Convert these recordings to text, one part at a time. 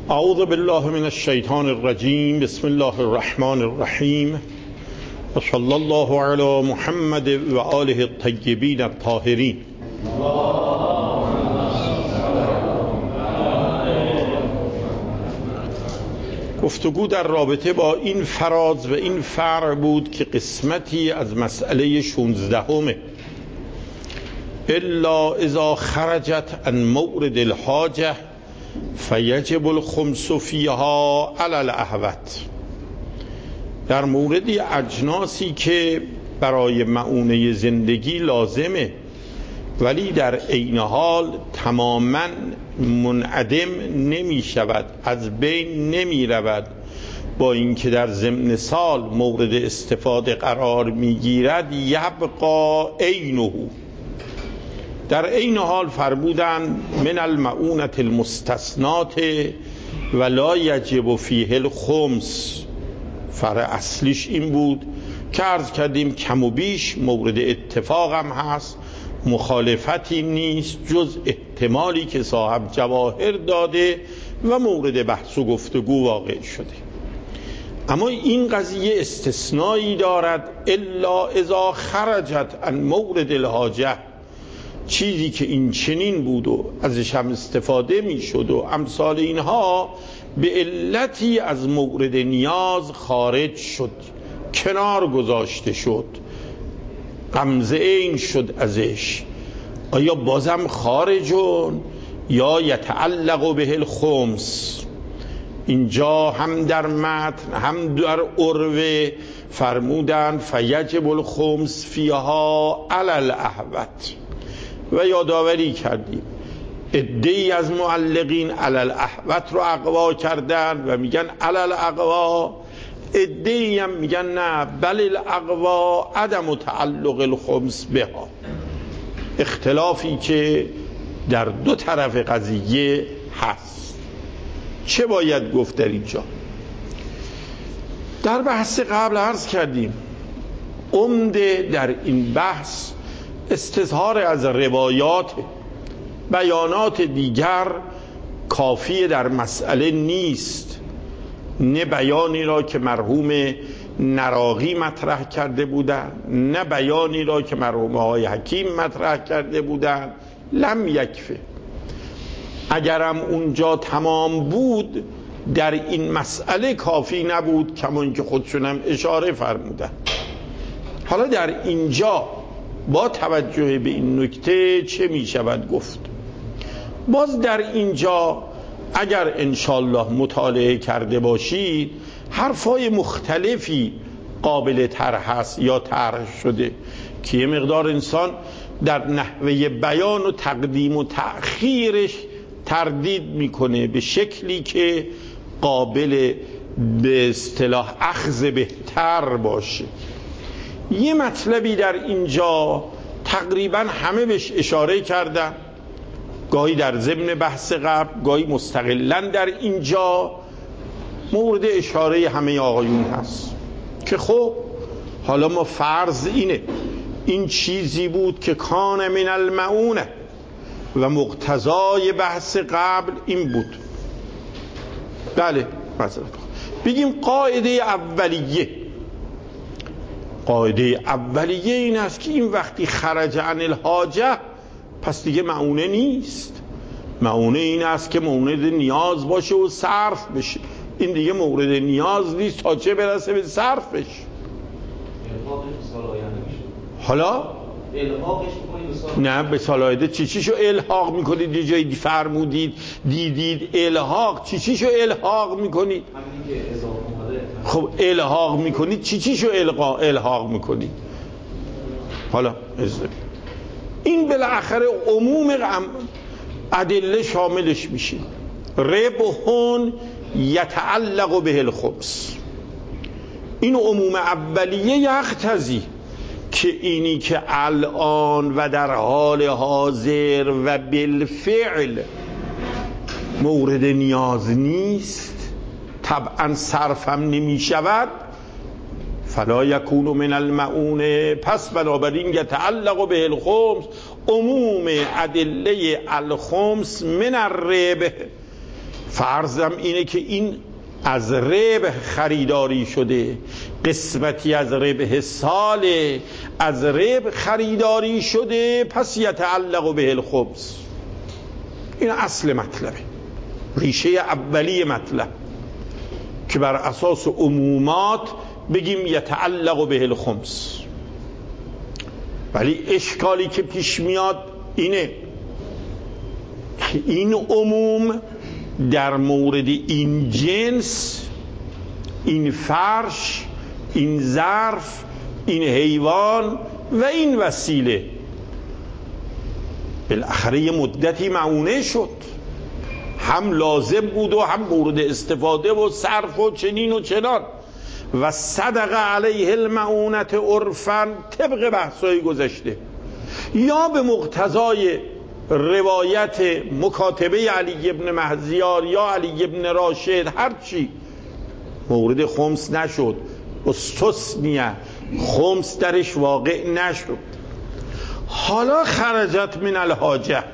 اعوذ بالله من الشیطان الرجیم. بسم الله الرحمن الرحیم و صلی الله علی محمد و آله الطیبین الطاهرین. گفتگو در رابطه با این فراز و این فرع بود که قسمتی از مسئله 16 الا اذا خرجت عن مورد الحاجه فیجب الخمس فیها علی الاحوط، در مورد اجناسی که برای معونه زندگی لازمه ولی در عین حال تماما منعدم نمی شود، از بین نمی رود، با اینکه در ضمن سال مورد استفاده قرار می گیرد، یبقا عینه، در عین حال فرمودند من المعونة المستثنات ولا یجب فیه الخمس. فرع اصلیش این بود که عرض کردیم کم و بیش مورد اتفاق هم هست، مخالفتی نیست جز احتمالی که صاحب جواهر داده و مورد بحث و گفتگو واقع شده. اما این قضیه استثنایی دارد، الا اذا خرجت عن مورد الحاجه، چیزی که این چنین بود و ازش هم استفاده می شد و امثال اینها به علتی از مورد نیاز خارج شد، کنار گذاشته شد، غمزه این شد ازش، آیا بازم خارجون یا یتعلق به الخمس؟ اینجا هم در متن هم در عروه فرمودن فیجب الخمس فیها علی الاحوط. و یادآوری کردیم عده‌ای از معلقین علی الاحوط رو اقوا کردن و میگن علی الاقوا، عده‌ای هم میگن نه بل الاقوا عدم تعلق الخمس بها. اختلافی که در دو طرف قضیه هست. چه باید گفت در اینجا؟ در بحث قبل عرض کردیم عمده در این بحث استظهار از روایات، بیانات دیگر کافی در مسئله نیست، نه بیانی را که مرحوم نراقی مطرح کرده بودند، نه بیانی را که مرحوم های حکیم مطرح کرده بودند، لم یکفه. اگرم اونجا تمام بود در این مسئله کافی نبود، کما اینکه خودشونم اشاره فرمودن. حالا در اینجا با توجه به این نکته چه می شود گفت؟ باز در اینجا اگر انشالله مطالعه کرده باشید حرفای مختلفی قابل طرح هست یا طرح شده که یه مقدار انسان در نحوه بیان و تقدیم و تأخیرش تردید میکنه به شکلی که قابل به اصطلاح اخذ بهتر باشه. یه مطلبی در اینجا تقریبا همه بهش اشاره کردن، گاهی در ضمن بحث قبل، گاهی مستقلاً در اینجا مورد اشاره همه آقایون هست که خب حالا ما فرض اینه این چیزی بود که کان من المعونه و مقتضای بحث قبل این بود. بله مثلا بگیم قاعده اولیه این است که این وقتی خرج عن الحاجه پس دیگه معونه نیست. معونه این است که مورد نیاز باشه و صرف بشه. این دیگه مورد نیاز نیست تا چه برسه به صرفش. حالا نه به سال آینده چیشو الحاق میکنید؟ یه جایی فرمودید دیدید الحاق، چیشو الحاق میکنید؟ خب الحاق میکنید چیشو الحاق میکنید؟ حالا این بالاخره عموم ادله شاملش میشه. ربحون یتعلق به الخمس، این عموم اولیه یقتضی که اینی که الان و در حال حاضر و بالفعل مورد نیاز نیست، طبعا صرف هم نمی شود، فلا یکون من المعونه، پس بنابراین یتعلق به الخمس، عموم ادله الخمس من الربح فرضم اینه که این از ربح خریداری شده، قسمتی از ربح سال از ربح خریداری شده، پس یتعلق به الخبز. این اصل مطلبه، ریشه اولی مطلب، که بر اساس عمومات بگیم یتعلق به الخمس. ولی اشکالی که پیش میاد اینه که این عموم در مورد این جنس، این فرش، این ظرف، این حیوان و این وسیله بالاخره یه مدتی معونه شد، هم لازم بود و هم مورد استفاده و صرف و چنین و چنان، و صدق علیه المعونت عرفاً طبق بحثای گذشته، یا به مقتضای روایت مکاتبه علی ابن مهزیار یا علی ابن راشد، هرچی مورد خمس نشد، استثنیه خمس درش واقع نشد. حالا خرجت من الحاجه،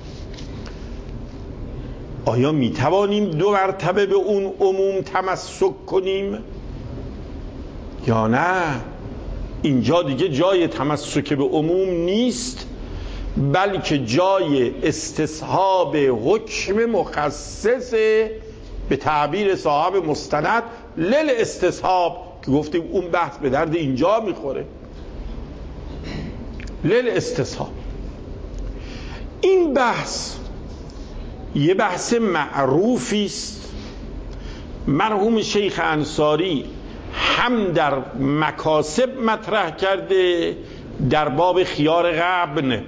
آیا می توانیم دو مرتبه به اون عموم تمسک کنیم یا نه؟ اینجا دیگه جای تمسک به عموم نیست، بلکه جای استصحاب حکم مخصص، به تعبیر صاحب مستند لل استصحاب، که گفتیم اون بحث به درد اینجا میخوره. لل استصحاب این بحث یه بحث معروفی است، مرحوم شیخ انصاری هم در مکاسب مطرح کرده در باب خیار غبن،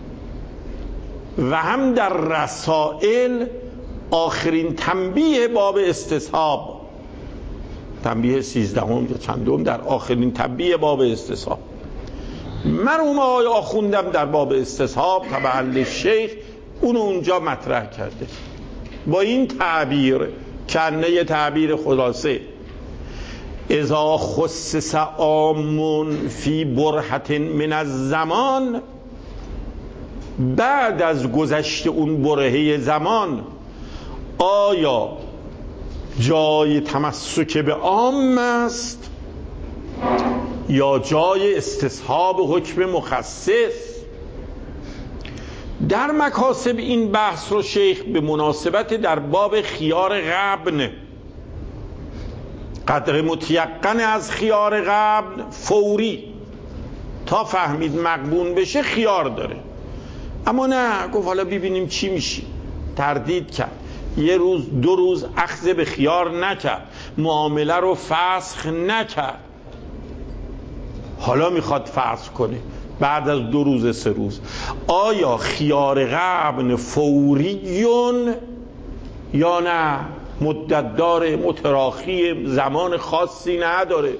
و هم در رسائل آخرین تنبیه باب استصحاب، تنبیه 13 یا چندم در آخرین تنبیه باب استصحاب. مرحوم آقای آخوندم در باب استصحاب تبع للشیخ اونو اونجا مطرح کرده با این تعبیر، کنه تعبیر خلاصه: اذا خصص عام فی برهة من الزمان، بعد از گذشت اون برهه زمان آیا جای تمسک به عام است یا جای استصحاب حکم مخصص؟ در مکاسب این بحث رو شیخ به مناسبت در باب خیار غبن، قدر متیقن از خیار غبن فوری تا فهمید مقبون بشه خیار داره، اما نه گفت حالا ببینیم چی میشی، تردید کرد، یه روز دو روز اخذ به خیار نکرد، معامله رو فسخ نکرد، حالا میخواد فسخ کنه بعد از 2 روز 3 روز. آیا خیار غبن فوریون یا نه مدت داره، متراخی، زمان خاصی نداره؟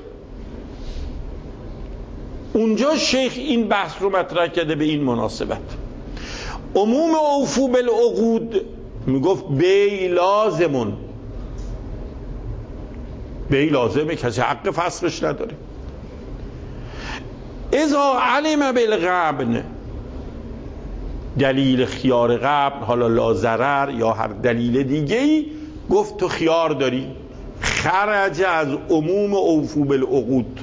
اونجا شیخ این بحث رو مطرح کرده به این مناسبت. عموم اوفو بالعقود میگفت بی لازمون، بی لازمه، کسی حق فسخش نداره. اذا علم بالغبن، دلیل خیار غبن، حالا لا ضرر یا هر دلیل دیگه‌ای، گفت تو خیار داری، خرج از عموم اوفو بالعقود.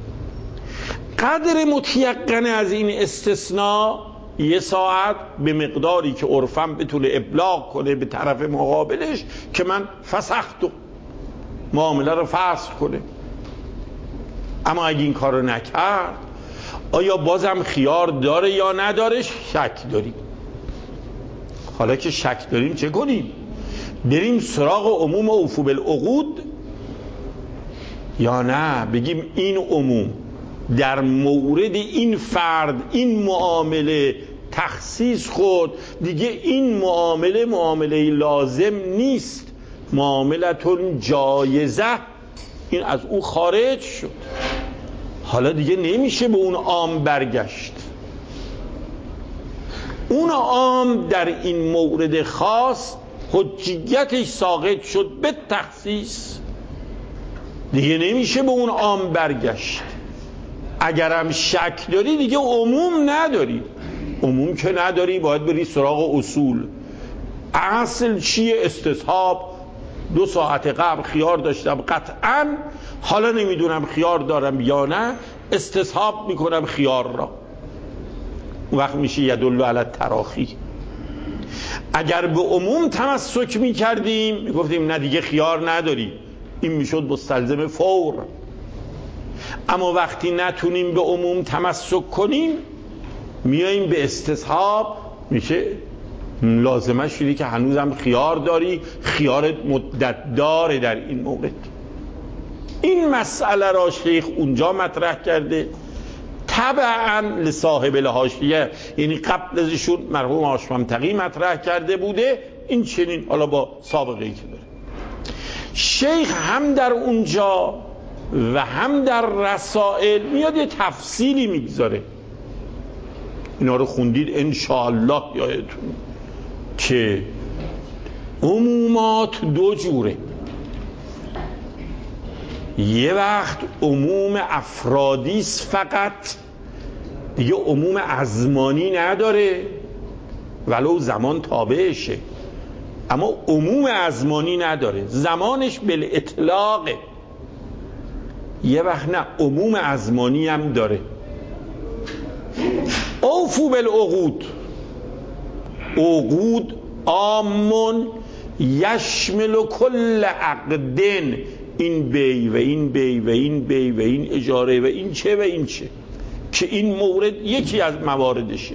قدر متیقن از این استثناء 1 ساعت به مقداری که عرفم بتونه ابلاغ کنه به طرف مقابلش که من فسختو، معامله رو فسخ کنه. اما اگه این کار رو نکرد آیا بازم خیار داره یا نداره؟ شک داریم. حالا که شک داریم چه کنیم؟ بریم سراغ عموم اوفو بالعقود یا نه بگیم این عموم در مورد این فرد، این معامله تخصیص خود، دیگه این معامله لازم نیست، معاملتون جایزه، این از او خارج شد، حالا دیگه نمیشه به اون عام برگشت. اون عام در این مورد خاص حجیتش ساقط شد به تخصیص، دیگه نمیشه به اون عام برگشت. اگرم شک داری دیگه عموم نداری، عموم که نداری باید بری سراغ اصول. اصل چیه؟ استصحاب 2 ساعت قبل خیار داشتم قطعا، حالا نمیدونم خیار دارم یا نه، استصحاب میکنم خیار را. اون وقت میشه یدل علی التراخی. اگر به عموم تمسک میکردیم میگفتیم نه دیگه خیار نداری، این میشد مستلزم فور. اما وقتی نتونیم به عموم تمسک کنیم میاییم به استصحاب، میشه لازمه شدی که هنوزم خیار داری، خیارت مدت داره در این مورد. این مسئله را شیخ اونجا مطرح کرده تبعاً لصاحب الحاشیه، یعنی قبل ازشون مرحوم هاشم‌تقی مطرح کرده بوده. این چنین حالا با سابقه‌ای که داره شیخ هم در اونجا و هم در رسائل میاد یه تفصیلی میگذاره. اینا رو خوندید انشاءالله یادتون که عمومات 2 جوره. یه وقت عموم افرادیست فقط، دیگه عموم ازمانی نداره ولو زمان تابعشه، اما عموم ازمانی نداره، زمانش بالاطلاقه. یه وقت نه، عموم ازمانی هم داره. اوفو بالعقود، عقود عامون یشمل کل عقدن، این بی و این بی و این بی و این اجاره و این چه و این چه، که این مورد یکی از مواردشه.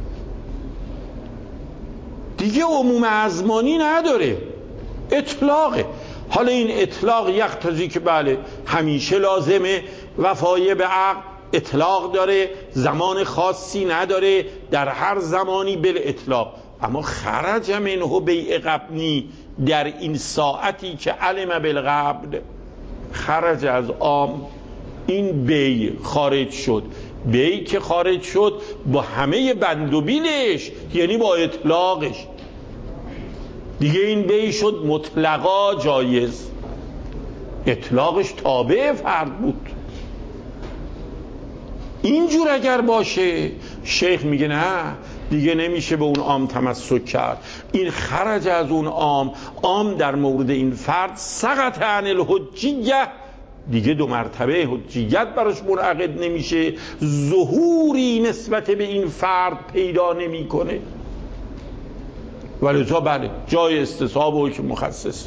دیگه عموم ازمانی نداره، اطلاقه. حالا این اطلاق یقتضی که بله همیشه لازمه، وفای به عقد اطلاق داره، زمان خاصی نداره، در هر زمانی بل اطلاق. اما خرج منه بیع قبنی، در این ساعتی که علم بالقبض خرج از عام، این بیع خارج شد. بیع که خارج شد با همه بند و بیلش، یعنی با اطلاقش، دیگه این بیع شد مطلقا جایز، اطلاقش تابع فرد بود. اینجور اگر باشه شیخ میگه نه دیگه نمیشه به اون عام تمسک کرد، این خرج از اون عام در مورد این فرد سقط عن الحجیه، دیگه 2 مرتبه حجیت براش منعقد نمیشه، ظهوری نسبت به این فرد پیدا نمیکنه. ولی بله جای استصحاب و که مخصص.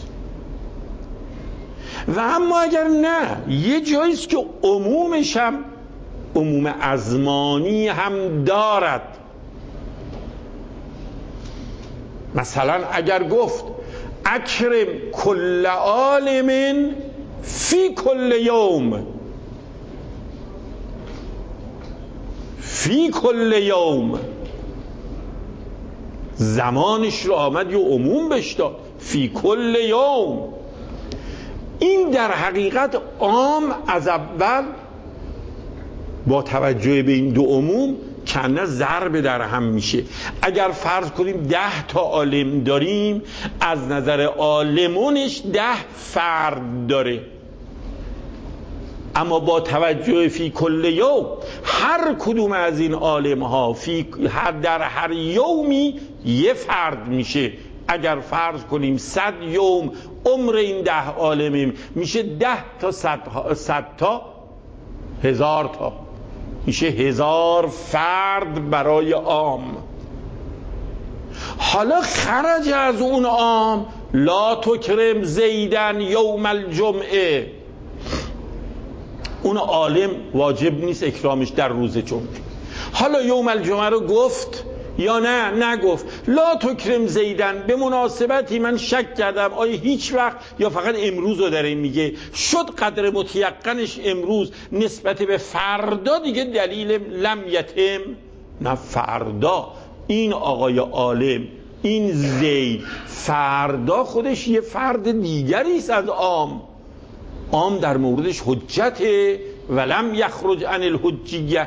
و اما اگر نه، یه جاییست که عمومش هم عموم ازمانی هم دارد. مثلا اگر گفت اکرم کل عالم فی کل یوم، فی کل یوم، زمانش رو آمد یه عموم بهش داد، فی کل یوم. این در حقیقت عام از اول با توجه به این 2 عموم کنه ضرب در هم میشه. اگر فرض کنیم 10 تا عالم داریم، از نظر عالمونش 10 فرد داره، اما با توجه فی کل یوم هر کدوم از این عالم ها در هر یومی یه فرد میشه. اگر فرض کنیم 100 یوم عمر این 10 عالمیم، میشه 10 تا 100 تا 1000 تا، میشه 1000 فرد برای عام. حالا خرج از اون عام لا تکرم زیدن یوم الجمعه، اون عالم واجب نیست اکرامش در روز جمعه. حالا یوم الجمعه رو گفت یا نه نگفت، لا تکرم زیدن به مناسبتی من شک کردم آیا هیچ وقت یا فقط امروز رو در این میگه، شد قدر متیقنش امروز نسبت به فردا دیگه دلیل لم یتم، نه فردا این آقای عالم این زید فردا خودش یه فرد دیگری است از عام در موردش حجته ولم یخرج عن الحجیه.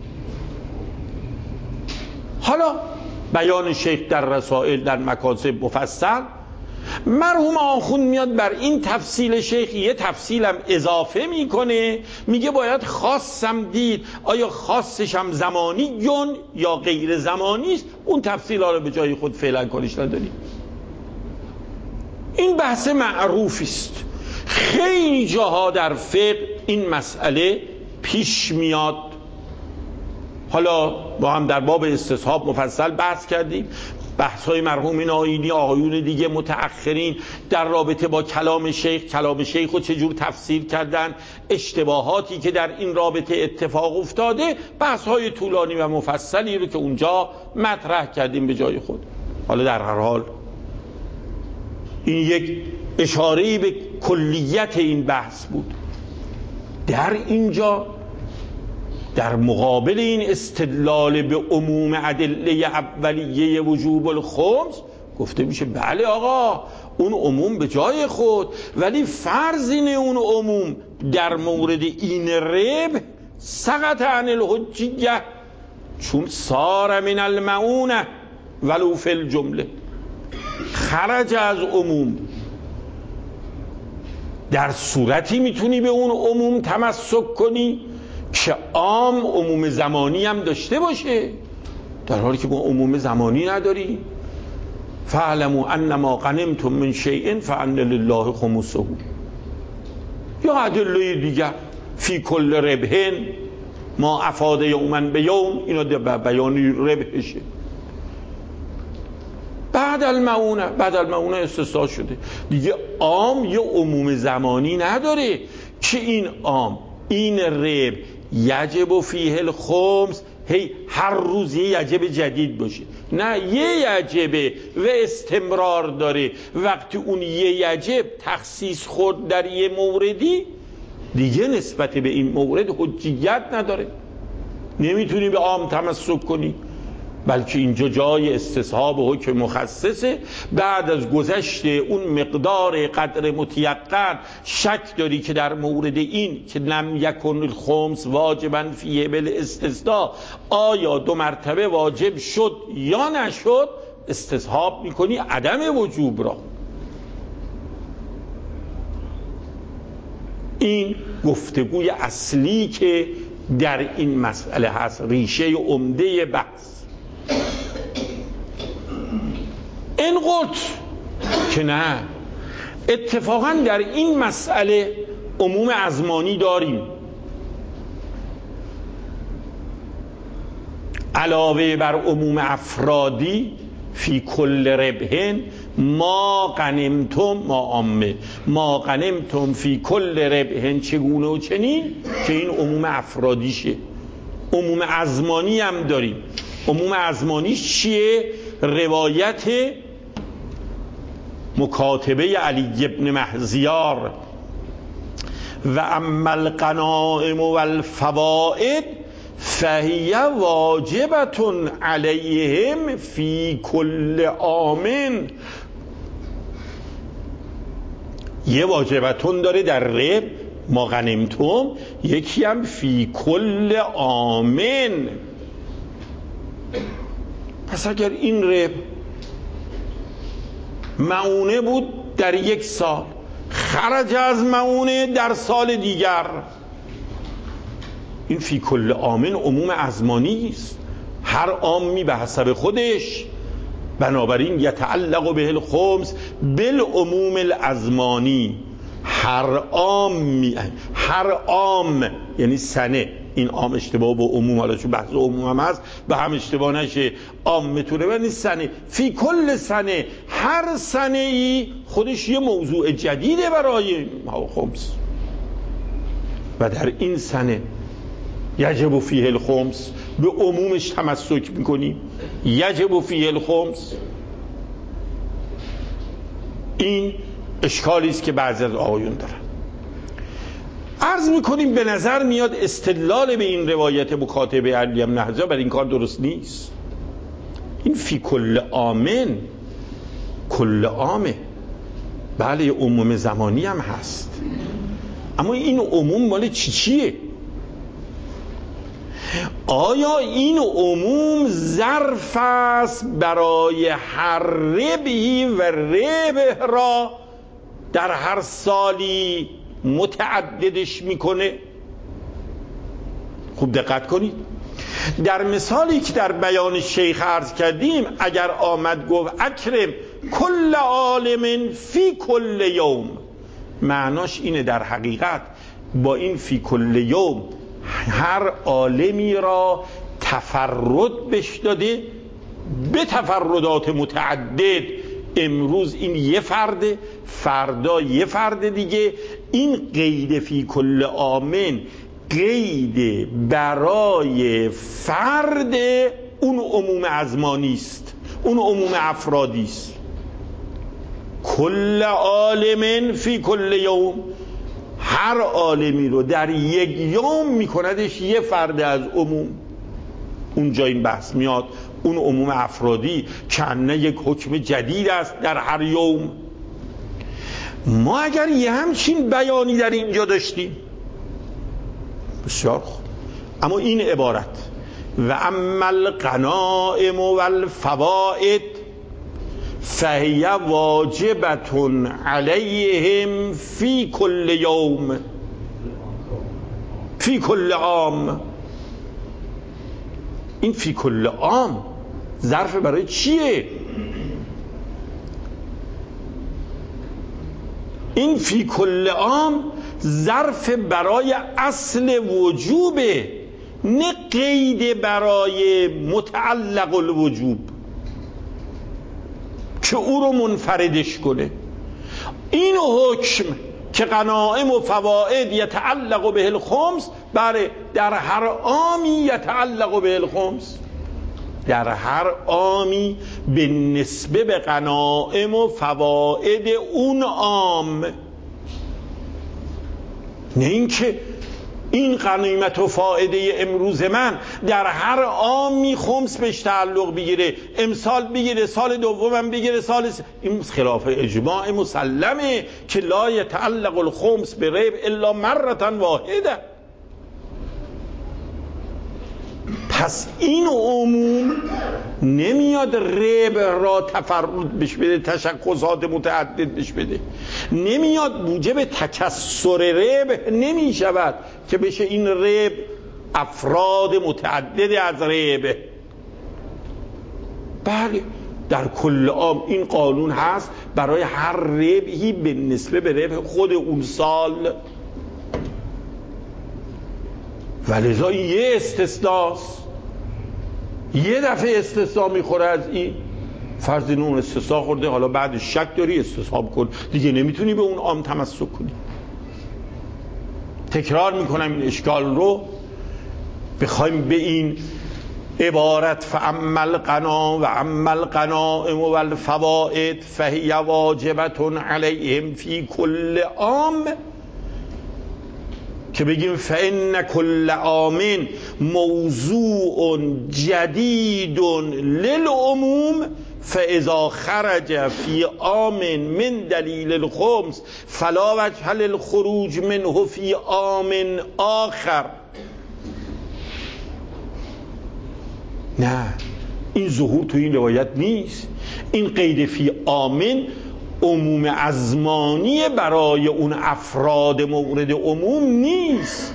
حالا بیان شیخ در رسائل در مکاسب مفصل، مرحوم آخوند میاد بر این تفصیل شیخ یه تفصیلم اضافه میکنه، میگه باید خاصم دید، آیا خاصش هم زمانی یا غیر زمانی است. اون تفصیل ها رو به جای خود فعلا کارش نداریم. این بحث معروفی است، خیلی جاها در فقه این مسئله پیش میاد. حالا با هم در باب استصحاب مفصل بحث کردیم، بحث‌های مرحوم آیینی، آقایون دیگه متأخرین در رابطه با کلام شیخ رو چجور تفسیر کردن، اشتباهاتی که در این رابطه اتفاق افتاده، بحث‌های طولانی و مفصلی رو که اونجا مطرح کردیم به جای خود. حالا در هر حال این یک اشاره‌ای به کلیت این بحث بود. در اینجا در مقابل این استدلال به عموم ادله اولیه وجوب الخمس گفته میشه بله آقا اون عموم به جای خود، ولی فرض اینه اون عموم در مورد این رب سقط عن الحجیه، چون صار من المعونه ولو فی الجمله، خرج از عموم. در صورتی میتونی به اون عموم تمسک کنی که عام عموم زمانی هم داشته باشه، در حالی که ما عموم زمانی نداری. فاعلموا انما غنمتم من شیء فان لله خمسه. یا ادله دیگر فی کل ربح ما افاد یوما به یوم، اینا بیان ربحشه. بعد المعونه استثناء شده دیگه، عام یه عموم زمانی نداره که این عام این رب یجب فیه الخمس هی هر روز یه یجب جدید باشه، نه یه یجب و استمرار داره. وقتی اون یه یجب تخصیص خورد در یه موردی دیگه نسبت به این مورد حجیت نداره، نمیتونی به عام تمسک کنی، بلکه اینجا جای استصحاب و حکم مخصصه. بعد از گذشت اون مقدار قدر متیقن شک داری که در مورد این که لم یکن الخمس واجبا فیه بالاستثناء آیا 2 مرتبه واجب شد یا نشد، استصحاب میکنی عدم وجوب را. این گفتگوی اصلی که در این مسئله هست، ریشه عمده بحث. این قلت که نه، اتفاقا در این مسئله عموم ازمانی داریم، علاوه بر عموم افرادی فی کل ربح ما غنمتم، ما عامه ما غنمتم فی کل ربح چگونه و چنین، که این عموم افرادیشه. عموم ازمانی هم داریم. عموم ازمانی چیه؟ روایت مکاتبه علی ابن مهزیار و اما الغنائم و الفوائد فهی واجبت علیهم فی کل عام. یه واجبتون داره در رب ما غنمتم، یکی هم فی کل عام. پس اگر این رب معونه بود در 1 سال، خرج از معونه در سال دیگر، این فی کل عامن عموم ازمانی است، هر عامی به حسب خودش. بنابراین یتعلق به الخمس بالعموم الازمانی، هر عام یعنی سنه. این عام اشتباه با عموم، حالا چون بحث عموم هم هست به هم اشتباه نشه، عام میتونه یعنی سنه، فی کل سنه، هر سنه ای خودش یه موضوع جدیده برای خمس، و در این سنه یجب فیه الخمس، به عمومش تمسک میکنیم، یجب فیه الخمس. این اشکالی است که بعضی از آقایون دارن. عرض میکنیم به نظر میاد استدلال به این روایت مکاتبه علی بن مهزیار برای این کار درست نیست. این فی کل آمن، کل آمه، بله عموم زمانی هم هست، اما این عموم مال چیه؟ آیا این عموم ظرف است برای هر ربحی و ربح را در هر سالی متعددش میکنه؟ خوب دقت کنید. در مثالی که در بیان شیخ عرض کردیم، اگر آمد گفت اکرم کل عالم فی کل یوم، معناش اینه در حقیقت با این فی کل یوم هر عالمی را تفرد بش داده به تفردات متعدد. امروز این یه فرده، فردا یه فرد دیگه. این قید فی کل آمن قید برای فرد اون عموم ازمانی است، اون عموم افرادی است. کل عالم فی کل یوم، هر عالمی رو در یک یوم میکندش یه فرد از عموم. اونجا این بحث میاد اون عموم افرادی کنه یک حکم جدید است در هر یوم. ما اگر یه همچین بیانی در اینجا داشتیم بسیار خوب، اما این عبارت و اما الغنائم و الفوائد فهی واجبت علیهم فی کل یوم فی کل عام. این فی کل عام ظرف برای چیه؟ این فی کل عام ظرف برای اصل وجوبه، نه قید برای متعلق الوجوب که او رو منفردش کنه. این حکم که غنائم و فوائد یتعلق به الخمس، بله در هر عامی یتعلق به الخمس، در هر عامی به نسبه به غنائم و فوائد اون عام، نه اینکه این غنیمت و فائده امروز من در هر عامی خمس بهش تعلق بگیره، امسال بگیره، سال دومم بگیره، این خلاف اجماع مسلمه که لا یتعلق الخمس به ریب الا مرة واحده. پس این عموم نمیاد ریب را تفرد بش بده، تشخصات متعدد بش بده، نمیاد موجب تکسر ریب نمی شود که بشه این ریب افراد متعدد از ریب. بله در کل عام این قانون هست برای هر ریبی به نسبه به ریب خود اون سال، ولذا یه استثناست، یه دفعه استثناء میخوره از این فرض اون استثناء خورده، حالا بعد شک داری استثناء کن دیگه، نمیتونی به اون عام تمسک کنی. تکرار میکنم این اشکال رو، بخوایم به این عبارت فاما الغنا و اما الغنائم و الفوائد فهی واجبت علیهم فی کل عام که بگیم فإن کل عام موضوع جدید للعموم فاذا خرج فی عام من دلیل الخمس فلا وجه للخروج منه فی عام آخر. نه، این ظهور تو این روایت نیست. این قید فی عامن عموم ازمانی برای اون افراد مورد عموم نیست،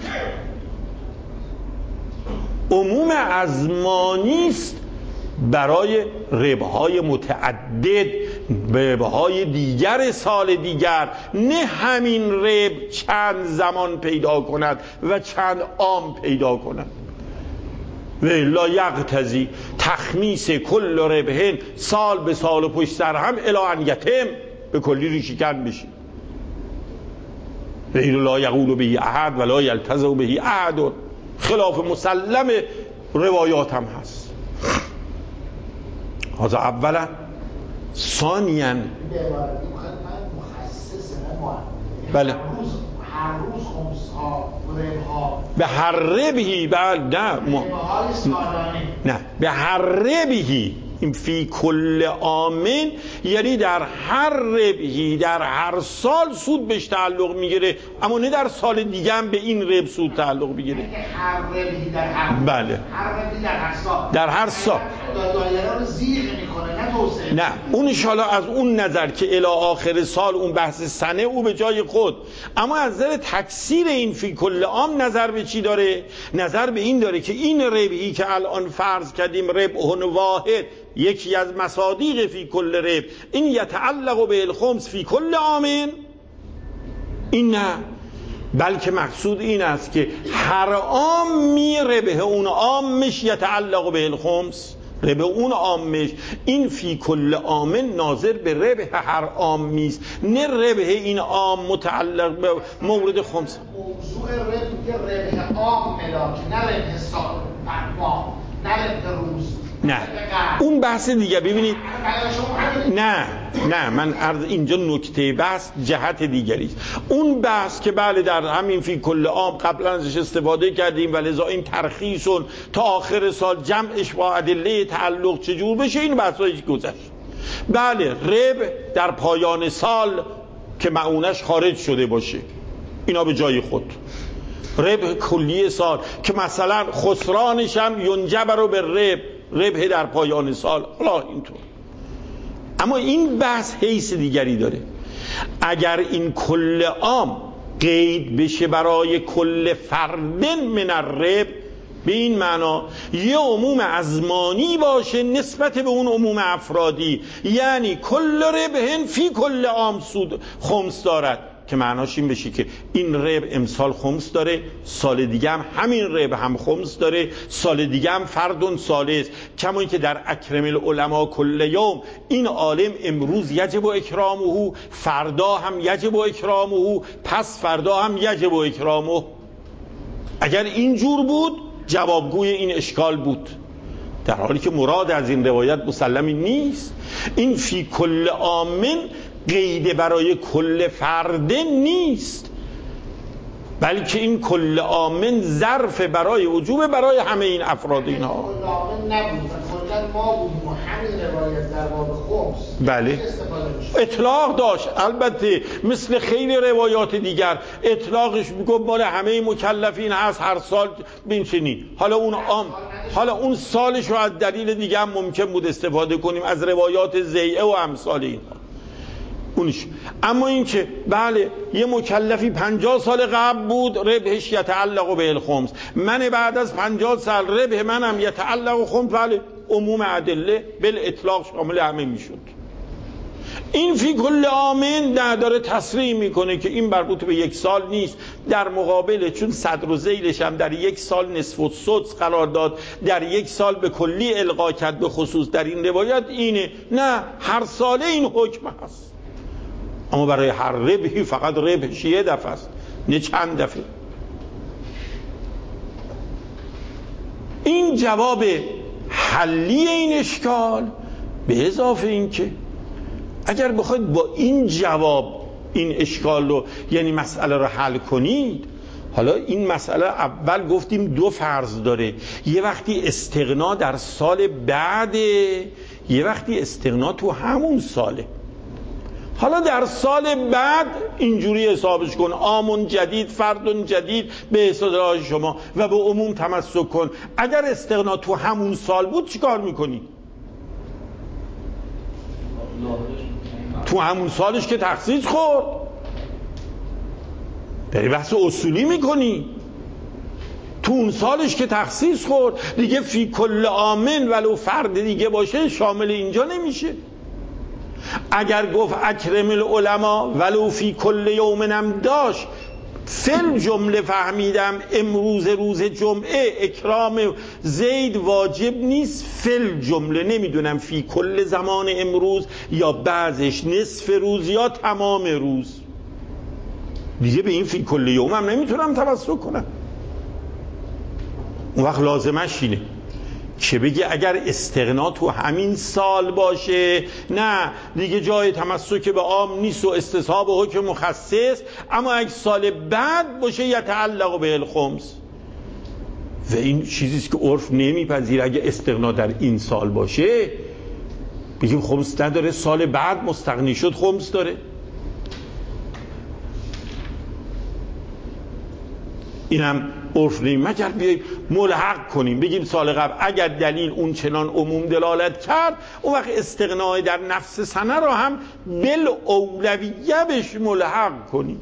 عموم ازمانی است برای ربح‌های متعدد، ربح‌های دیگر سال دیگر، نه همین ربح چند زمان پیدا کند و چند عام پیدا کند. و لا یقتضی تخمیس کل ربحین سال به سال و پشت سر هم الی ان یتم، به کلی ریشیکن بشی. و لا یقول به احد ولا یلتزم به احد، خلاف مسلم روایات هم هست. هذا اولا. ثانیاً بله هر روز خمس‌ها و ربح‌ها به هر ربحی، بله نه به هر ربحی، این فی کل آمن یعنی در هر ربحی در هر سال سود بهش تعلق میگیره، اما نه در سال دیگه هم به این ربح سود تعلق میگیره. هر ربحی در هر بله هر ربحی در هر سال، در هر سال دایره رو زیر میکنه، نه توسعه. نه اون انشاءالله از اون نظر که الی آخر سال اون بحث سنه او به جای خود، اما از نظر تکثیر این فی کل عام نظر به چی داره؟ نظر به این داره که این ربحی که الان فرض کردیم ربح واحد، یکی از مصادیق فی کل ربح، این یتعلق به الخمس فی کل عامین، این نه، بلکه مقصود این است که هر عامی ربح اون عامش یتعلق به الخمس، ربح اون عامش، این فی کل عام ناظر به ربح هر عامی است، نه ربح این عام متعلق به مورد خمس. موضوع ربح که ربح عام ملاک، نه ربح سال ماه، نه ربح روز. نه اون بحث دیگه. ببینید نه من عرض اینجا نکته بحث جهت دیگری است. اون بحث که بله در همین فی کل عام قبلا ازش استفاده کردیم و لذا این ترخیصون تا آخر سال جمعش با ادله تعلق چجور بشه، این بحثایش گذشت. بله ربح در پایان سال که معونش خارج شده باشه، اینا به جای خود. ربح کلی سال که مثلا خسرانش هم ینجبر رو به ربح در پایان سال، حالا اینطور. اما این بحث حیث دیگری داره. اگر این کل عام قید بشه برای کل فردن من الربح، به این معنا یه عموم ازمانی باشه نسبت به اون عموم افرادی، یعنی کل ربح فی کل عام سود خمس دارد، که معناش این بشه که این ربح امسال خمس داره، سال دیگه هم همین ربح هم خمس داره، سال دیگه هم فردون ثالث. کما این که در اکرم العلماء کل یوم، این عالم امروز یجب اکرامه، فردا هم یجب اکرامه، پس فردا هم یجب اکرامه. اگر اینجور بود جوابگوی این اشکال بود، در حالی که مراد از این روایت مسلمی نیست. این فی کل عامن قید برای کل فرد نیست، بلکه این کل عامن ظرف برای وجوب برای همه این افراد اینها. کل عامن نبود و کلا ما بودیم و همین روایت در باب خمس بله اطلاق داشت، البته مثل خیلی روایات دیگر اطلاقش میگم مال همه مکلفین هست هر سال بینچنین. حالا اون عام، حالا اون سالش رو از دلیل دیگه هم ممکن بود استفاده کنیم از روایات زیعه و امثال اینها اونش. اما این که بله یه مکلفی 50 سال قبل بود ربحش یتعلق به الخمس، من بعد از 50 سال ربح منم یتعلق خمس، بله عموم ادله بالاطلاق شامل همه میشد. این فی کل عامن داره تصریح میکنه که این مربوط به یک سال نیست، در مقابل چون صدر و ذیلش هم در یک سال نصف و سدس قرار داد، در یک سال به کلی القا کرد، به خصوص در این روایت اینه، نه هر ساله این حکم هست، اما برای هر ربحی فقط ربحش یه دفعه است نه چند دفعه. این جواب حلی این اشکال، به اضافه این که اگر بخواید با این جواب این اشکال رو یعنی مسئله رو حل کنید، حالا این مسئله اول گفتیم دو فرض داره، یه وقتی استغنا در سال بعده، یه وقتی استغنا تو همون ساله. حالا در سال بعد اینجوری حسابش کن، عامون جدید فردون جدید به اصطلاح شما و به عموم تمسک کن. اگر استغنا تو همون سال بود چیکار میکنی؟ تو همون سالش که تخصیص خورد داری بحث اصولی میکنی، تو اون سالش که تخصیص خورد دیگه فی کل عامن ولو فرد دیگه باشه شامل اینجا نمیشه. اگر گفت اکرم العلماء ولو فی کل یومنم داشت، فل جمله فهمیدم امروز روز جمعه اکرام زید واجب نیست، فل جمله نمیدونم فی کل زمان امروز یا بعضش نصف روز یا تمام روز، دیگه به این فی کل یوم هم نمیتونم تمسک کنم. اون وقت لازمش اینه که بگی اگر استغنا تو همین سال باشه نه دیگه جای تمسک به عام نیست و استصحاب حکم مخصص، اما اگه سال بعد باشه یتعلق به الخمس، و این چیزیست که عرف نمیپذیره. اگه استغنا در این سال باشه بگیم خمس نداره، سال بعد مستغنی شد خمس داره. اینم عرف نیم، مگر بیاییم ملحق کنیم بگیم سال قبل اگر دلیل اون چنان عموم دلالت کرد اون وقت استغنای در نفس سنه را هم بالاولویه بهش ملحق کنیم.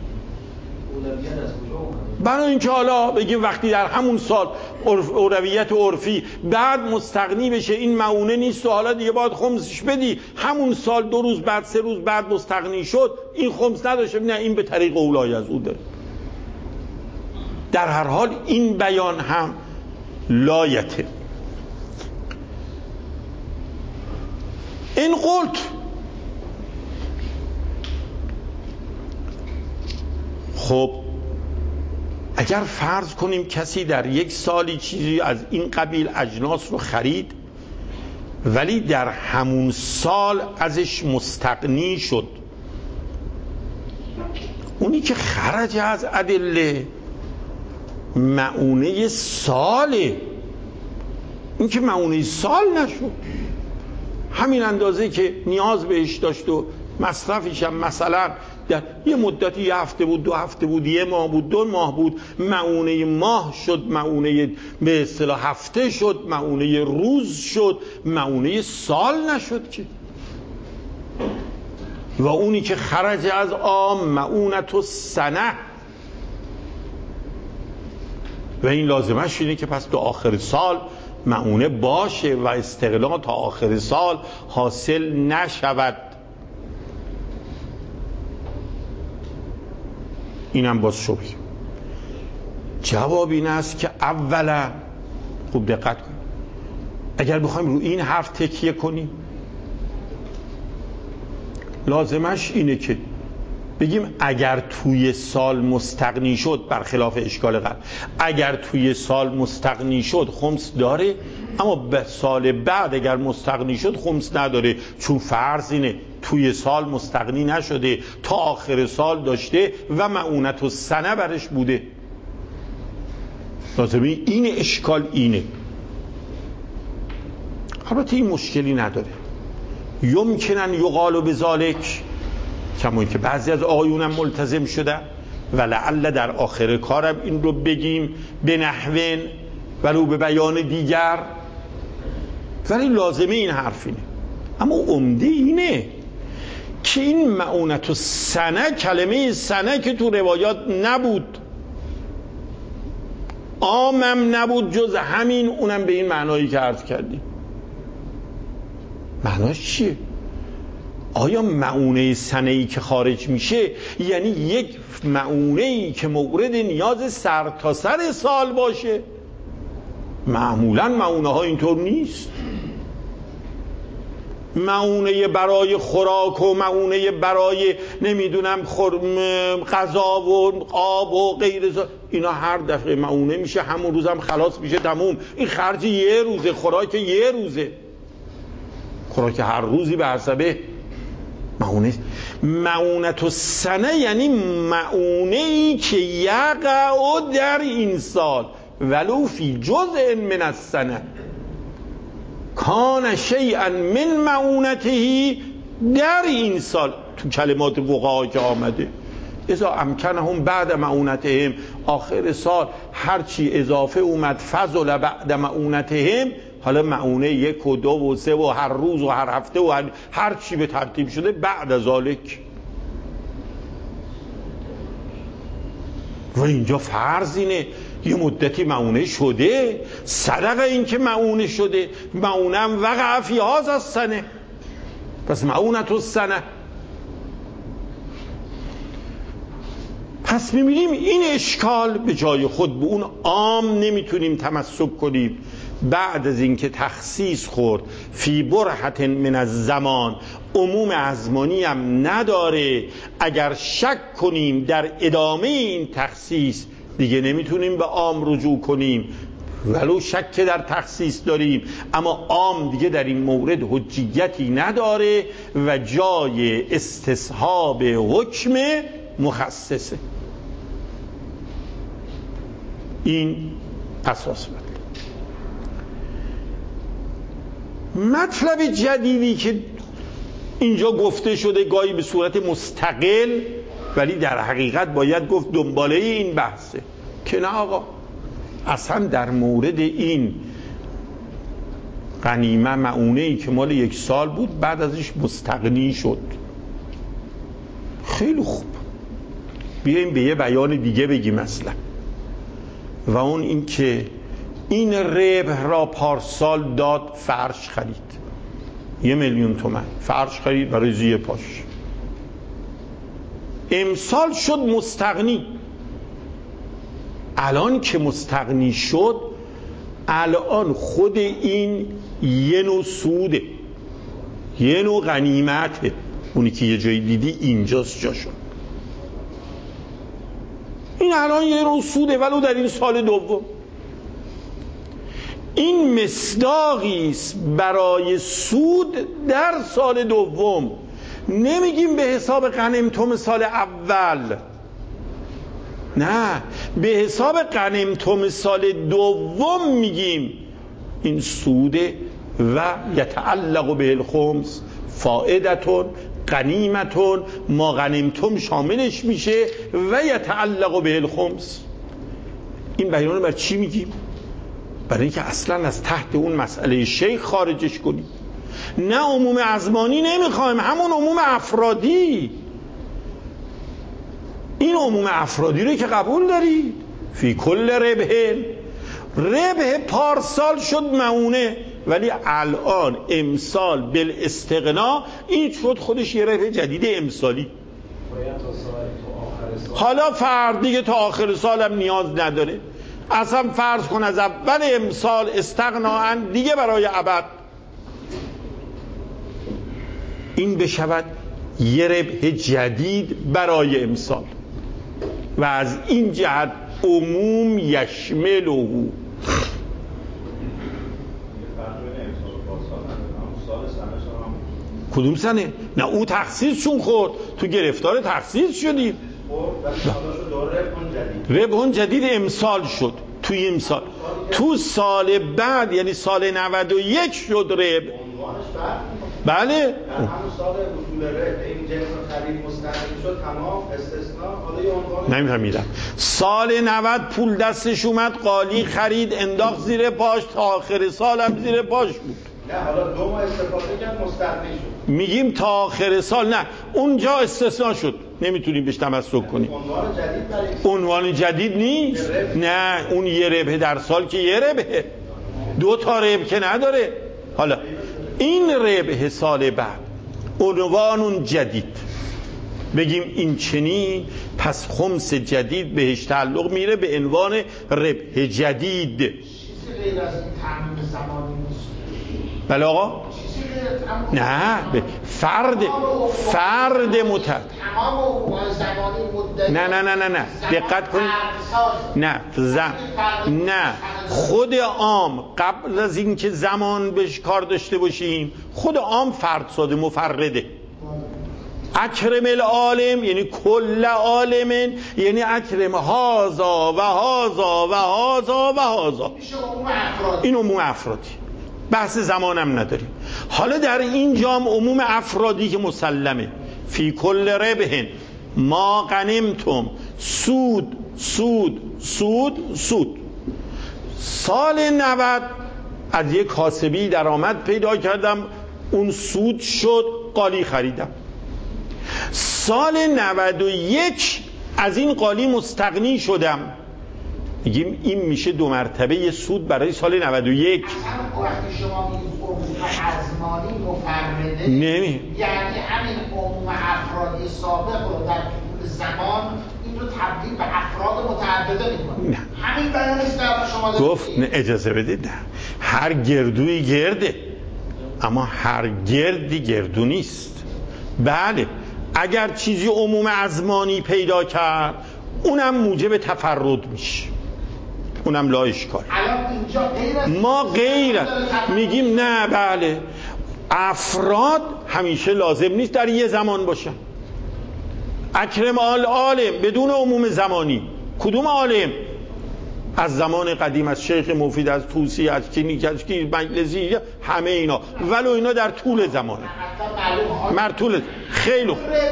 برای اینکه حالا بگیم وقتی در همون سال اولویت عرفی بعد مستغنی بشه این معونه نیست و حالا دیگه باید خمسش بدی، همون سال 2 روز بعد 3 روز بعد مستغنی شد این خمس نداشته، نه این به طریق اولای از او داره. در هر حال این بیان هم لایته. این قلت خب اگر فرض کنیم کسی در یک سالی چیزی از این قبیل اجناس رو خرید ولی در همون سال ازش مستغنی شد، اونی که خرج از ادله معونه ساله، این که معونه سال نشد، همین اندازه که نیاز بهش داشت و مصرفش هم مثلا در یه مدتی 1 هفته بود 2 هفته بود 1 ماه بود 2 ماه بود، معونه ماه شد، معونه به اصطلاح هفته شد، معونه روز شد، معونه سال نشد که. و اونی که خرج از عام معونت و سنه، و این لازمش اینه که پس تا آخر سال معونه باشه و استغنا تا آخر سال حاصل نشود. اینم باز شبهه. جواب این است که اولا خوب دقت کنیم، اگر بخوایم رو این حرف تکیه کنیم لازمش اینه که بگیم اگر توی سال مستغنی شد، برخلاف اشکال قبل اگر توی سال مستغنی شد خمس داره، اما به سال بعد اگر مستغنی شد خمس نداره، چون فرض اینه توی سال مستغنی نشده، تا آخر سال داشته و معونت و سنه برش بوده. لازمه این اشکال اینه. البته این مشکلی نداره، یمکنن یقال بذالک، کما که بعضی از آقایونم ملتزم شدن و لعل در آخر کارم این رو بگیم به نحوین ولو به بیان دیگر، ولی لازمه این حرف اینه. اما عمده اینه که این معونت و سنه، کلمه سنه که تو روایات نبود، عامم نبود جز همین، اونم به این معنایی که عرض کردیم. معناش چیه؟ آیا معونه سنه‌ای که خارج میشه یعنی یک معونه‌ای که مورد نیاز سر تا سر سال باشه؟ معمولاً معونه ها اینطور نیست. معونه برای خوراک و معونه برای نمیدونم غذا و آب و غیر اینا هر دفعه معونه میشه، همون روزم خلاص میشه تموم. این خرج 1 روزه، خوراک 1 روزه، خوراک هر روزی به حسبه معونه. معونت و سنه یعنی معونه ای که یقع در این سال ولو فی جزء من السنه کان شیئا من معونته، در این سال تو کلمات فقها که آمده اذا امکنهم بعد معونتهم، آخر سال هرچی اضافه اومد فضل بعد معونتهم، حالا معونه 1 و 2 و 3 و هر روز و هر هفته و هر چی به ترتیب شده بعد از ذالک. و اینجا فرض اینه یه مدتی معونه شده، صدق این که معونه شده، معونه هم وقع فی هذا السنه، پس معونت السنه. پس می‌بینیم این اشکال به جای خود، به اون عام نمیتونیم تمسک کنیم بعد از اینکه تخصیص خورد فی برهة من الزمان، عموم ازمانی هم نداره. اگر شک کنیم در ادامه این تخصیص دیگه نمیتونیم به عام رجوع کنیم، ولو شک در تخصیص داریم، اما عام دیگه در این مورد حجیتی نداره و جای استصحاب حکم مخصصه. این اساس مطلب جدیدی که اینجا گفته شده، گاهی به صورت مستقل ولی در حقیقت باید گفت دنباله این بحثه، که نه آقا، اصلا در مورد این غنیمه مؤونه‌ای که مال 1 سال بود بعد ازش مستغنی شد. خیلی خوب، بیاییم به یه بیان دیگه بگیم اصلا، و اون این که این ربح را پارسال داد فرش خرید، 1,000,000 تومان فرش خرید برای زیر پاش. امسال شد مستغنی. الان که مستغنی شد، الان خود این یه نوع سوده، یه نوع غنیمته. اونی که یه جایی دیدی اینجاست جاشون. این الان یه نوع سوده، ولو در این سال دوم. این مصداقی است برای سود در سال دوم. نمیگیم به حساب غنیمتم سال اول، نه، به حساب غنیمتم سال دوم میگیم این سوده. و یتعلق به الخمس فائدتون غنیمتون، ما غنیمتم شاملش میشه و یتعلق به الخمس. این بیان بر چی میگیم؟ برای اینکه اصلا از تحت اون مسئله شیخ خارجش کنیم. نه عموم ازمانی نمیخوایم، همون عموم افرادی. این عموم افرادی رو که قبول داری، فی کل ربح پارسال شد مؤونه، ولی الان امسال بالاستغنا این شد خودش یه ربح جدید امسالی. حالا فرد دیگه تا آخر سال هم نیاز نداره، اصلا فرض کن از اول امسال استغناءً دیگه برای ابد این بشود یه ربح جدید برای امسال. و از این جهت عموم یشمله. کدوم سنه؟ نه اون تخصیص چون خورد، تو گرفتار تخصیص شدی. ربح جدید امسال شد، توی امسال. تو سال بعد یعنی سال 91 شد ربح. بله همون سال وصول ربح این جنس خرید مستقیم شد، تمام استثناء. حالا یه عنوان نمیفهمیدم. سال 90 پول دستش اومد، قالی خرید، انداخت زیر پاش، تا آخر سال هم زیر پاش بود. نه حالا 2 ماه استفاده کرد مستغنی شد. میگیم تا آخر سال، نه اونجا استثناء شد، نمیتونیم بهش تمسک کنیم. عنوان جدید برای عنوان جدید نیست. نه اون یه ربح در سال که یه ربحه، 2 تا ربح که نداره. حالا این ربح سال بعد عنوان جدید، بگیم این چنین، پس خمس جدید بهش تعلق میره به عنوان ربح جدید. چیزی غیر از این تعمیم زمانی نیست. بله آقا؟ نه، فرد متعد. تمام حقوق زمانی مدت. نه دقت کنید. نه خود عام قبل از اینکه زمان بهش کار داشته باشیم، خود عام فرد ساده مفرده. اکرم العالم یعنی کل عالم، یعنی اکرم هازا و هازا و هازا و هازا. این عموم افرادی، بحث زمانم نداریم. حالا در این جام عموم افرادی که مسلمه، فی کل ربح ما غنیمتم، سود سود سود سود. سال 90 از یک کاسبی درآمد پیدا کردم، اون سود شد، قالی خریدم. سال 91 از این قالی مستغنی شدم، میگیم این میشه 2 مرتبه سود برای سال 91. اصلا وقتی شما میگید عموم ازمانی مفرده، یعنی همین عموم افرادی سابق رو در طول زمان این رو تبدیل به افراد متعدده میکنه. نه. همین بیانیست در شما گفت نه، اجازه بدید، نه هر گردوی گرده، اما هر گردی گردو نیست. بله اگر چیزی عموم ازمانی پیدا کرد اونم موجب تفرد میشه، اونم لا اشکال. ما غیر میگیم نه، بله افراد همیشه لازم نیست در یه زمان باشن. اکرم عالم بدون عموم زمانی. کدوم عالم؟ از زمان قدیم، از شیخ مفید، از طوسی، از کینیکشکی، مجلسی، همه اینا، ولو اینا در طول زمانه، مرطول خیلی.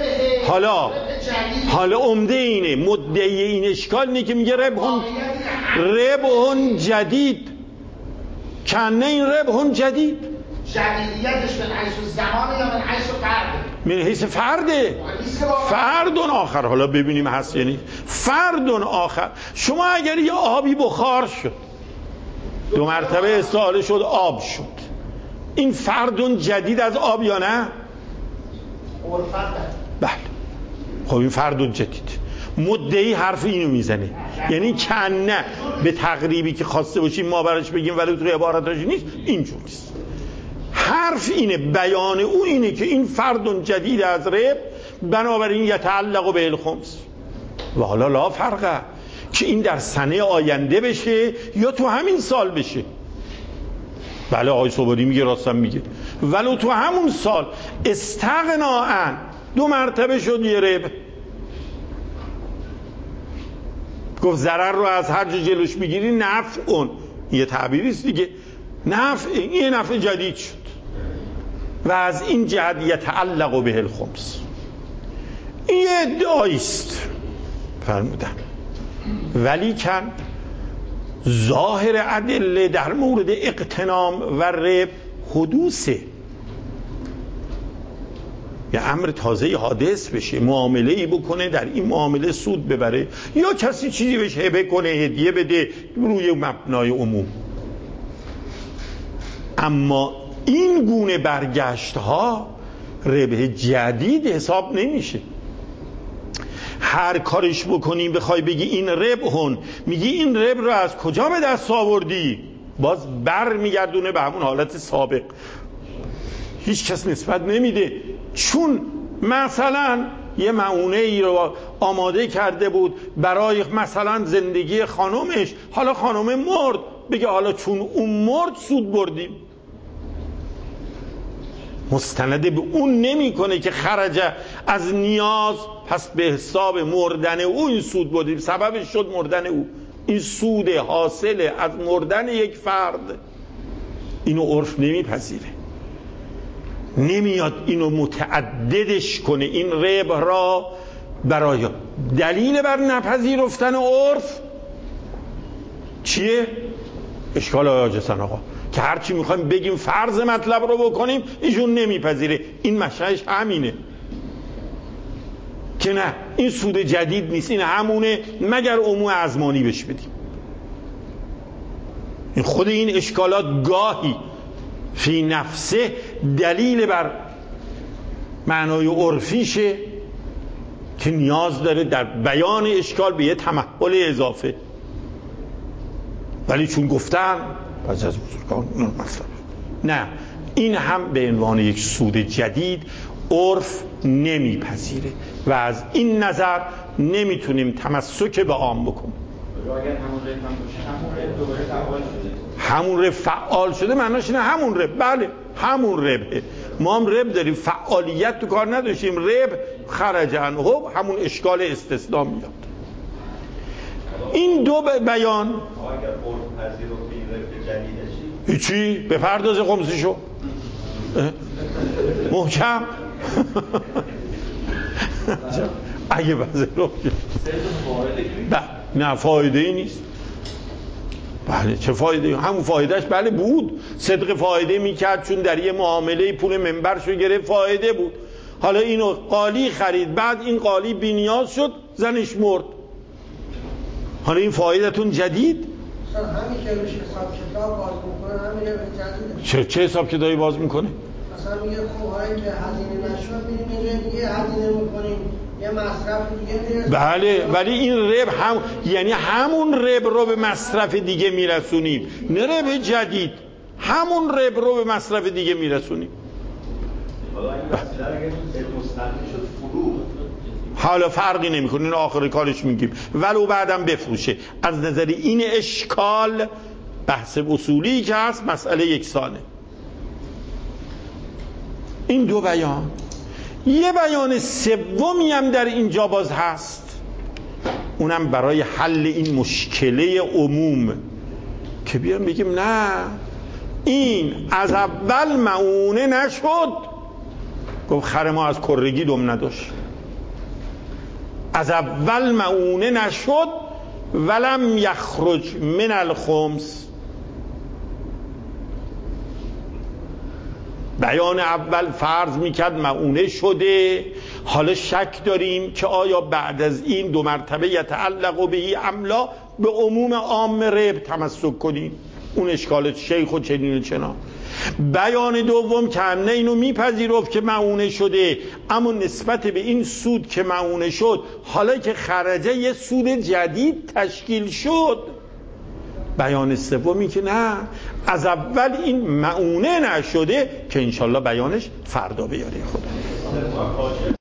حالا عمده اینه، مدعی این اشکال اینه که میگه ربحون جدید، کنه این ربحون جدید، جدیدیتش من حیث زمانه یا من حیث فرده؟ من حیث فرده، فردون آخر. حالا ببینیم هست یعنی فردون آخر. شما اگر یه آبی بخار شد، 2 مرتبه استحاله شد، آب شد، این فردون جدید از آب یا نه؟ بله. خب این فردون جدید. مدعی حرف اینو میزنه، یعنی کنه به تقریبی که خواسته باشیم ما براش بگیم ولی تو عبارتش نیست، اینجور نیست. حرف اینه، بیان او اینه که این فردون جدید از رب، بنابراین یتعلق به الخمس و حالا لا فرقه که این در سنه آینده بشه یا تو همین سال بشه. بله آقای صبحی میگه، راستم میگه، ولو تو همون سال استغناءن 2 مرتبه شد یه رب. گفت ضرر رو از هر جا جلوش میگیری نفع اون، یه تعبیریست دیگه، نفع، یه نفع جدید شد و از این جهت یتعلق به الخمس. این یه ادعاییست فرمودن، ولی کن ظاهر ادله در مورد اغتنام و رب حدوثه، یه امر تازه حادث بشه، معامله ای بکنه، در این معامله سود ببره، یا کسی چیزی بهش هبه کنه، هدیه بده روی مبنای عموم. اما این گونه برگشت ها ربح جدید حساب نمیشه. هر کارش بکنیم بخوای بگی این ربحون، میگی این ربح رو از کجا به دست آوردی، باز بر میگردونه به همون حالت سابق، هیچ کس نسبت نمیده. چون مثلا یه معونه ای رو آماده کرده بود برای مثلا زندگی خانومش، حالا خانومه مرد، بگه حالا چون اون مرد سود بردیم. مستند به اون نمی کنه که خرج از نیاز، پس به حساب مردن او این سود بردیم، سببش شد مردن او. این سود حاصل از مردن یک فرد، اینو عرف نمیپذیره، نمیاد اینو متعددش کنه. این ربح را برای دلیل بر نپذیرفتن عرف چیه؟ اشکال آیات حسن آقا که هرچی میخوایم بگیم فرض مطلب رو بکنیم ایشون نمیپذیره. این مشهش همینه که نه، این سود جدید نیست، این همونه، مگر عموم ازمانی بش بدیم. این خود این اشکالات گاهی فی نفسه دلیل بر معنای عرفیشه که نیاز داره در بیان اشکال به یه تمحل اضافه، ولی چون گفتن از بزرگان مثلا نه، این هم به عنوان یک سود جدید عرف نمیپذیره و از این نظر نمیتونیم تمسک به عام بکنیم. همون رب فعال شده معناش اینه همون رب، بله همون ربه، ما هم رب داریم، فعالیت تو کار نداشتیم، رب خرج عنه همون اشکال استثناء میاد. این دو بیان اگر عرف پذیرفت این رب جدیدشی چی؟ به پرداز خمسیشو محکم اگه پذیرفت نه فایده ای نیست. بله چه فایده؟ همون فایدهش بله بود، صدق فایده میکرد، چون در یه معامله پول منبرشو گرفت، فایده بود. حالا اینو قالی خرید، بعد این قالی بی نیاز شد، زنش مرد، حالا این فایدتون جدید؟ همین که روش حساب کتاب باز میکنه همین جدیده. چه حساب کتابی باز میکنه؟ مثلا میگه خب هایی که هزینه نشد میریم یه جای دیگه هزینه میکنیم، یه مصرف دیگه میرسیم. بله ولی این رب هم یعنی همون رب رو به مصرف دیگه میرسونیم، نه رب جدید، همون رب رو به مصرف دیگه میرسونیم. حالا این وسیله اگه مستقیم شد فروغ، حالا فرقی نمیکنه، این آخر کارش میگیم ولو بعدم بفروشه. از نظر این اشکال بحث اصولی که هست مسئله یکسانه. این دو بیان. یه بیان سومی هم در اینجا باز هست اونم برای حل این مشکله عموم که بیان بگیم نه این از اول معونه نشد. گفت خر ما از کرگی دم نداشت، از اول معونه نشد ولم یخرج من الخمس. بیان اول فرض میکرد معونه شده، حالا شک داریم که آیا بعد از این 2 مرتبه یتعلق بهی املا به عموم عام رب تمسک کنیم. اون اشکال شیخ و چنین و چنا. بیان دوم که همه اینو میپذیرفت که معونه شده، اما نسبت به این سود که معونه شد حالا که خرجه یه سود جدید تشکیل شد. بیان سومی که نه از اول این معونه نشده که انشالله بیانش فردا بیاره خدا.